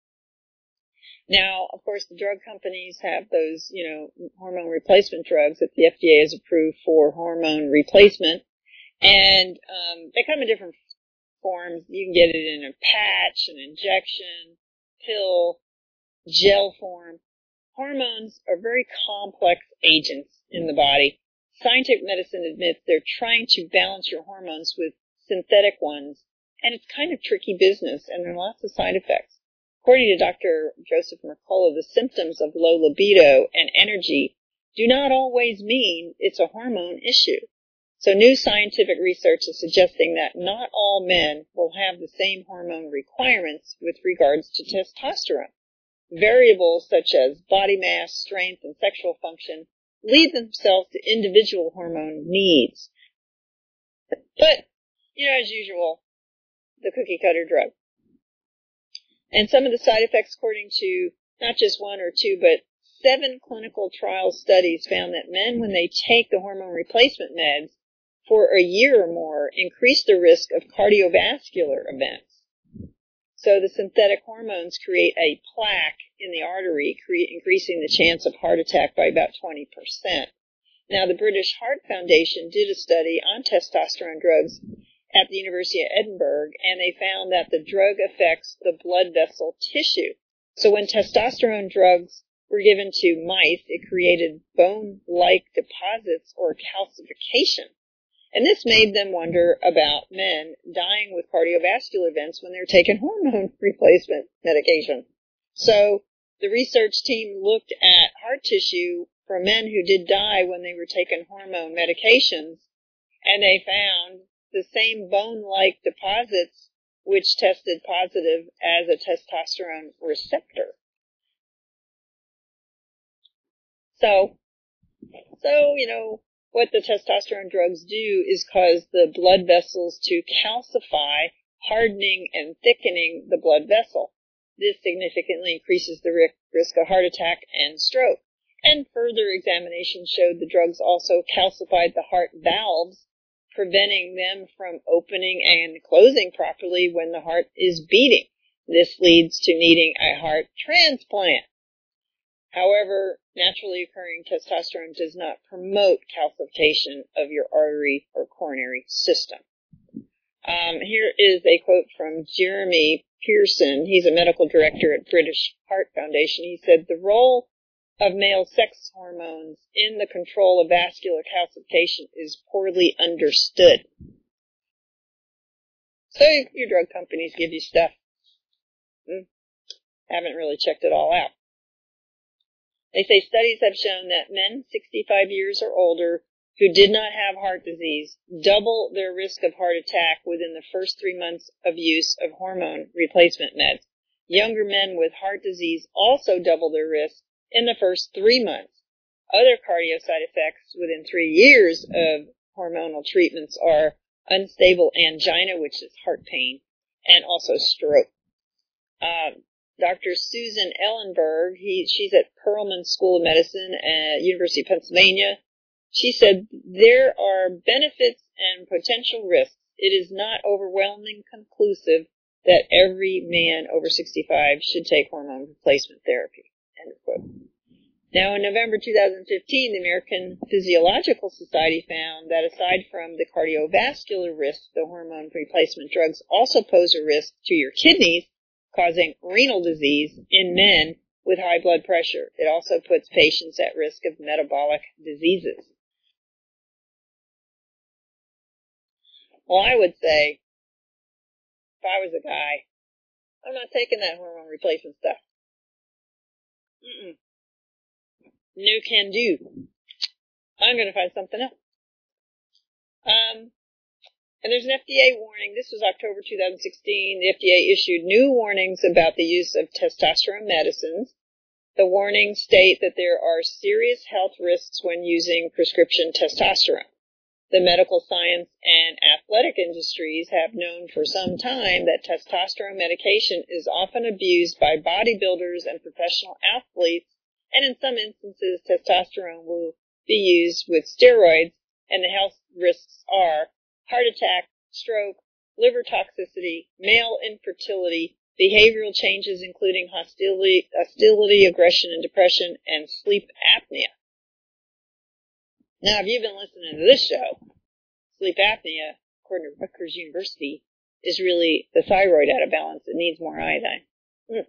Now, of course, the drug companies have those, you know, hormone replacement drugs that the F D A has approved for hormone replacement, and um, they come in different forms. You can get it in a patch, an injection, pill, gel form. Hormones are very complex agents in the body. Scientific medicine admits they're trying to balance your hormones with synthetic ones, and it's kind of tricky business, and there are lots of side effects. According to Doctor Joseph Mercola, the symptoms of low libido and energy do not always mean it's a hormone issue. So new scientific research is suggesting that not all men will have the same hormone requirements with regards to testosterone. Variables such as body mass, strength, and sexual function lead themselves to individual hormone needs. But, you know, as usual, the cookie-cutter drug. And some of the side effects, according to not just one or two, but seven clinical trial studies, found that men, when they take the hormone replacement meds for a year or more, increase the risk of cardiovascular events. So the synthetic hormones create a plaque in the artery, cre- increasing the chance of heart attack by about twenty percent. Now, the British Heart Foundation did a study on testosterone drugs at the University of Edinburgh, and they found that the drug affects the blood vessel tissue. So when testosterone drugs were given to mice, it created bone-like deposits or calcification. And this made them wonder about men dying with cardiovascular events when they're taking hormone replacement medication. So the research team looked at heart tissue for men who did die when they were taking hormone medications, and they found the same bone-like deposits which tested positive as a testosterone receptor. So, so, you know, what the testosterone drugs do is cause the blood vessels to calcify, hardening and thickening the blood vessel. This significantly increases the risk of heart attack and stroke. And further examination showed the drugs also calcified the heart valves, preventing them from opening and closing properly when the heart is beating. This leads to needing a heart transplant. However, naturally occurring testosterone does not promote calcification of your artery or coronary system. Um, here is a quote from Jeremy Pearson. He's a medical director at British Heart Foundation. He said, "The role of male sex hormones in the control of vascular calcification is poorly understood." So your drug companies give you stuff. Hmm. Haven't really checked it all out. They say studies have shown that men sixty-five years or older who did not have heart disease double their risk of heart attack within the first three months of use of hormone replacement meds. Younger men with heart disease also double their risk in the first three months. Other cardio side effects within three years of hormonal treatments are unstable angina, which is heart pain, and also stroke. Um, Doctor Susan Ellenberg, he, she's at Perelman School of Medicine at University of Pennsylvania. She said there are benefits and potential risks. It is not overwhelming conclusive that every man over sixty-five should take hormone replacement therapy. End of quote. Now, in November two thousand fifteen, the American Physiological Society found that aside from the cardiovascular risk, the hormone replacement drugs also pose a risk to your kidneys, causing renal disease in men with high blood pressure. It also puts patients at risk of metabolic diseases. Well, I would say, if I was a guy, I'm not taking that hormone replacement stuff. Mm-mm. No can do. I'm going to find something else. Um, and there's an F D A warning. This was October two thousand sixteen. The F D A issued new warnings about the use of testosterone medicines. The warnings state that there are serious health risks when using prescription testosterone. The medical science and athletic industries have known for some time that testosterone medication is often abused by bodybuilders and professional athletes, and in some instances, testosterone will be used with steroids, and the health risks are heart attack, stroke, liver toxicity, male infertility, behavioral changes including hostility, hostility, aggression, and depression, and sleep apnea. Now, if you've been listening to this show, sleep apnea, according to Rutgers University, is really the thyroid out of balance. It needs more iodine. Mm.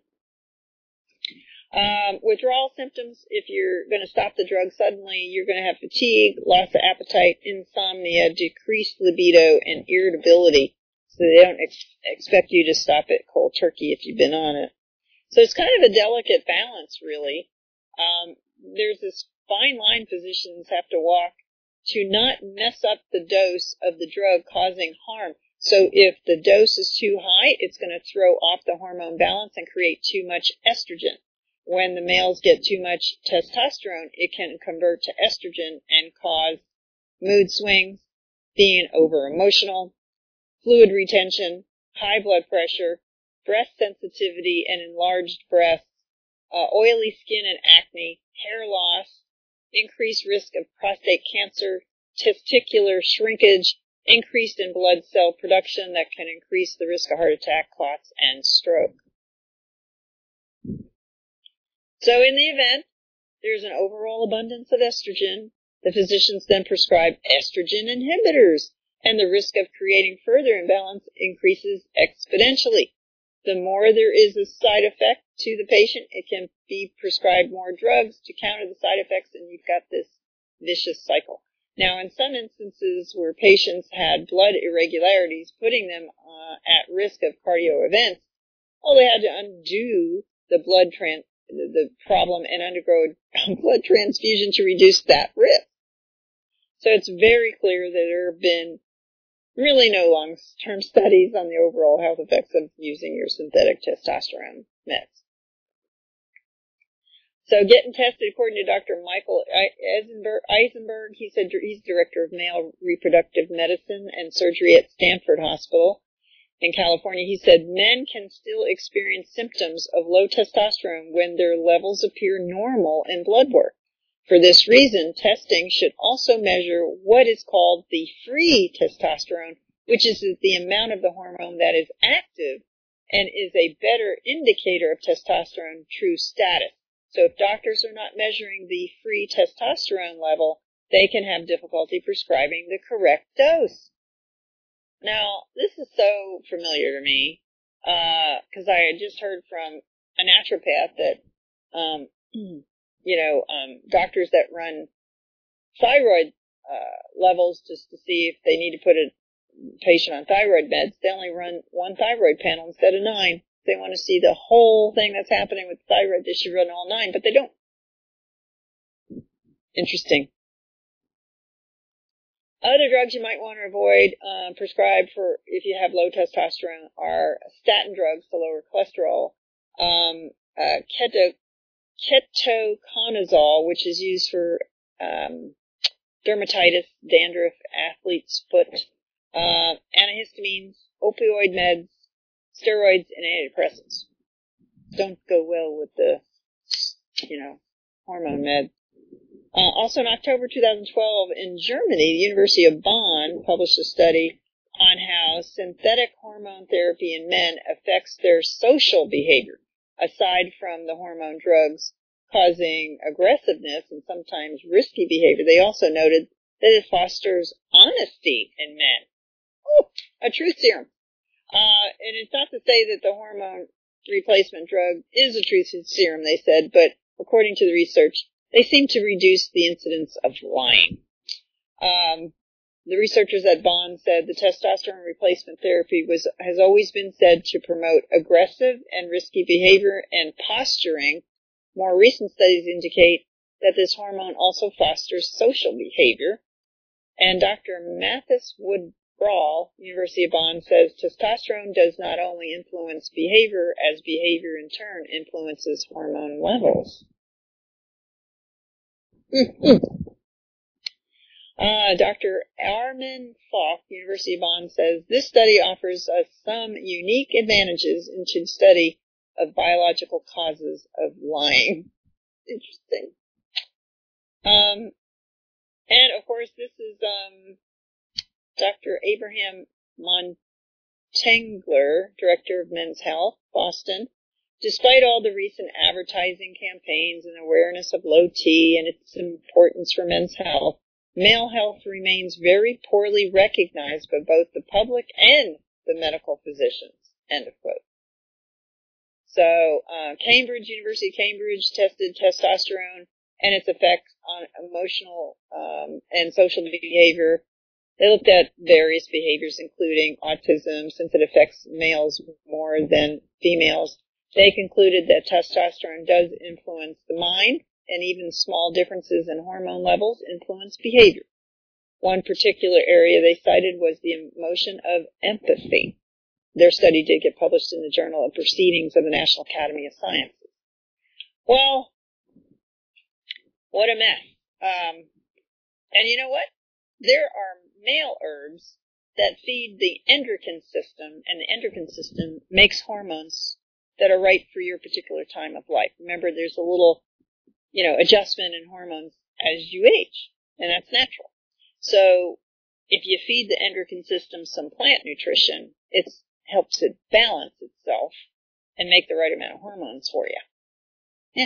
Um, withdrawal symptoms, if you're going to stop the drug suddenly, you're going to have fatigue, loss of appetite, insomnia, decreased libido, and irritability. So they don't ex- expect you to stop it cold turkey if you've been on it. So it's kind of a delicate balance, really. Um, there's this fine line physicians have to walk to not mess up the dose of the drug causing harm. So if the dose is too high, it's going to throw off the hormone balance and create too much estrogen. When the males get too much testosterone, it can convert to estrogen and cause mood swings, being over-emotional, fluid retention, high blood pressure, breast sensitivity and enlarged breasts, uh, oily skin and acne, hair loss, increased risk of prostate cancer, testicular shrinkage, increased in blood cell production that can increase the risk of heart attack, clots, and stroke. So in the event there's an overall abundance of estrogen, the physicians then prescribe estrogen inhibitors, and the risk of creating further imbalance increases exponentially. The more there is a side effect to the patient, it can be prescribed more drugs to counter the side effects, and you've got this vicious cycle. Now, in some instances where patients had blood irregularities, putting them uh, at risk of cardio events, well, they had to undo the blood trans the, the problem and undergo a blood transfusion to reduce that risk. So it's very clear that there have been really no long-term studies on the overall health effects of using your synthetic testosterone meds. So getting tested, according to Doctor Michael Eisenberg, he said he's director of male reproductive medicine and surgery at Stanford Hospital in California. He said men can still experience symptoms of low testosterone when their levels appear normal in blood work. For this reason, testing should also measure what is called the free testosterone, which is the amount of the hormone that is active and is a better indicator of testosterone true status. So if doctors are not measuring the free testosterone level, they can have difficulty prescribing the correct dose. Now, this is so familiar to me, because uh, I had just heard from a naturopath that, um, you know, um, doctors that run thyroid uh, levels just to see if they need to put a patient on thyroid meds, they only run one thyroid panel instead of nine. They want to see the whole thing that's happening with thyroid. They should run all nine, but they don't. Interesting. Other drugs you might want to avoid, uh, prescribed for if you have low testosterone, are statin drugs to lower cholesterol, um, uh, keto, ketoconazole, which is used for um, dermatitis, dandruff, athlete's foot, uh, antihistamines, opioid meds, steroids, and antidepressants. Don't go well with the, you know, hormone meds. Uh, also in October two thousand twelve in Germany, the University of Bonn published a study on how synthetic hormone therapy in men affects their social behavior, aside from the hormone drugs causing aggressiveness and sometimes risky behavior. They also noted that it fosters honesty in men. Oh, a truth serum. Uh, and it's not to say that the hormone replacement drug is a truth serum, they said, but according to the research, they seem to reduce the incidence of lying. Um, the researchers at Bond said the testosterone replacement therapy was has always been said to promote aggressive and risky behavior and posturing. More recent studies indicate that this hormone also fosters social behavior. And Doctor Mathis Woodbrawl, University of Bonn, says testosterone does not only influence behavior, as behavior in turn influences hormone levels. uh, Doctor Armin Falk, University of Bonn, says this study offers us some unique advantages into the study of biological causes of lying. Interesting. Um, and of course, this is um, Doctor Abraham Montengler, Director of Men's Health, Boston. Despite all the recent advertising campaigns and awareness of low T and its importance for men's health, male health remains very poorly recognized by both the public and the medical physicians. End of quote. So, uh, Cambridge, University of Cambridge tested testosterone and its effects on emotional um, and social behavior. They looked at various behaviors, including autism, since it affects males more than females. They concluded that testosterone does influence the mind, and even small differences in hormone levels influence behavior. One particular area they cited was the emotion of empathy. Their study did get published in the Journal of Proceedings of the National Academy of Sciences. Well, what a mess. Um, and you know what? There are male herbs that feed the endocrine system, and the endocrine system makes hormones that are right for your particular time of life. Remember, there's a little, you know, adjustment in hormones as you age, and that's natural. So if you feed the endocrine system some plant nutrition, it helps it balance itself and make the right amount of hormones for you. Yeah.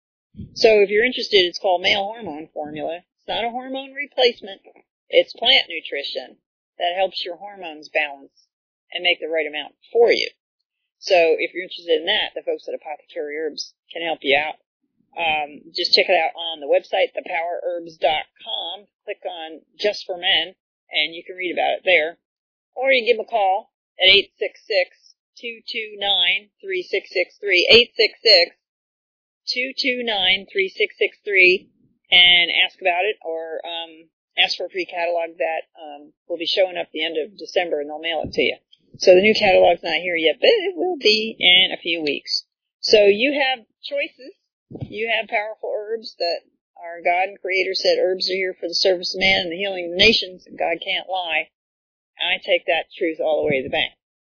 So if you're interested, it's called Male Hormone Formula. It's not a hormone replacement. It's plant nutrition that helps your hormones balance and make the right amount for you. So if you're interested in that, the folks at Apothecary Herbs can help you out. Um, just check it out on the website, the power herbs dot com. Click on Just for Men, and you can read about it there. Or you can give them a call at eight six six, two two nine, three six six three, eight six six, two two nine, three six six three, and ask about it, or um, ask for a free catalog that um, will be showing up at the end of December, and they'll mail it to you. So the new catalog's not here yet, but it will be in a few weeks. So you have choices. You have powerful herbs that our God and Creator said herbs are here for the service of man and the healing of the nations, and God can't lie. I take that truth all the way to the bank.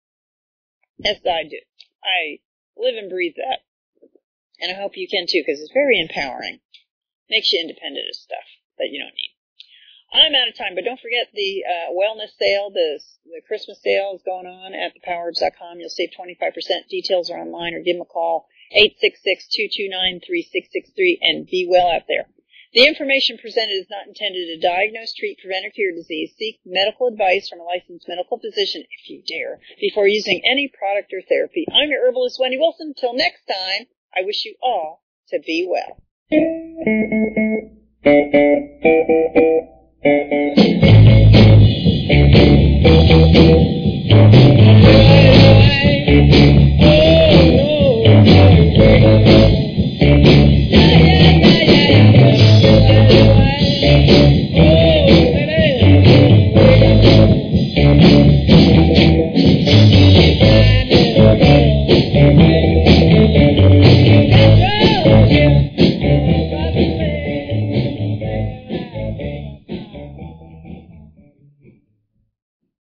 Yes, I do. I live and breathe that. And I hope you can too, because it's very empowering. Makes you independent of stuff that you don't need. I'm out of time, but don't forget the uh, wellness sale, the, the Christmas sale is going on at the power herbs dot com. You'll save twenty-five percent. Details are online, or give them a call, eight six six, two two nine, three six six three, and be well out there. The information presented is not intended to diagnose, treat, prevent, or cure disease. Seek medical advice from a licensed medical physician, if you dare, before using any product or therapy. I'm your herbalist, Wendy Wilson. Until next time, I wish you all to be well. Thank you.